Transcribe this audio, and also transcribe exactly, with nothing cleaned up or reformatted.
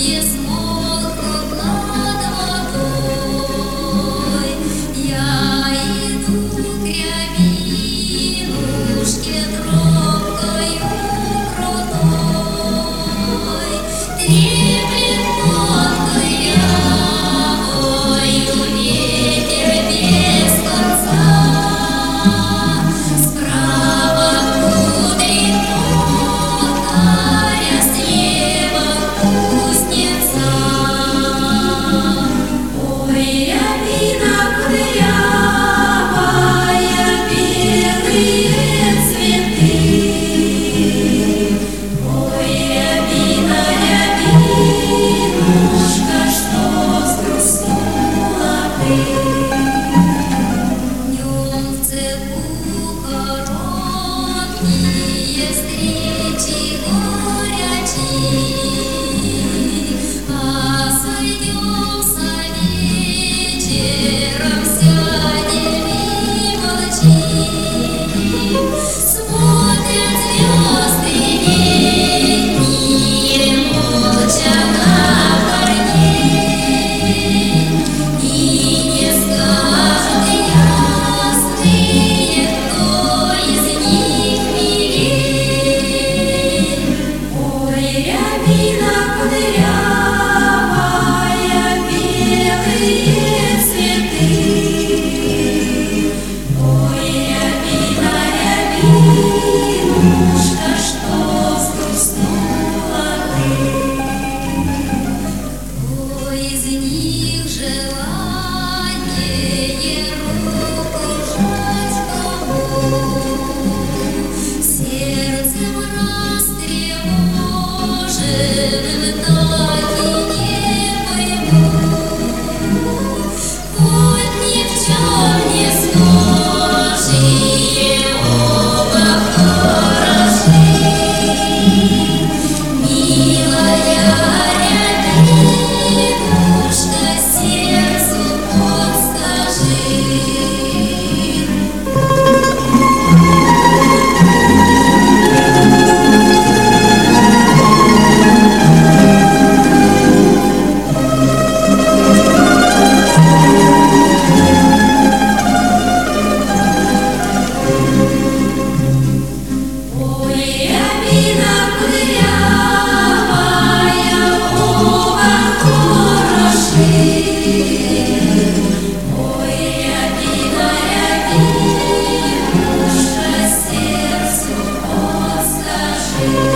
не смолкнут над водой. Я иду к Рябинушке тропкою крутой. Треплет под куявою ветер без конца. Справа кудрит токаря, слева кузнеца. Ой, Рябина кудрявая, белые цветы. Ой, Рябина, Рябинушка, что взгрустнула ты? Днем в цеху короткие встречи горячие, а сойдемся вечером, сядем и молчим. Смотрят звезды летние молча на парней, и не скажут ясные, кто из них милей. Ой, Рябина кудрявая, белые цветы. Ой, Рябина, Рябинушка, что взгрустнула ты? Кто из них желание руку жать кому? Сердцем растревоженным так и не пойму. Хоть ни в чем не схожие, оба хороши. Милая Рябинушка, сердцу подскажи. Ой, Рябина кудрявая, оба хороши. Ой, Рябина, Рябинушка, сердцу подскажи.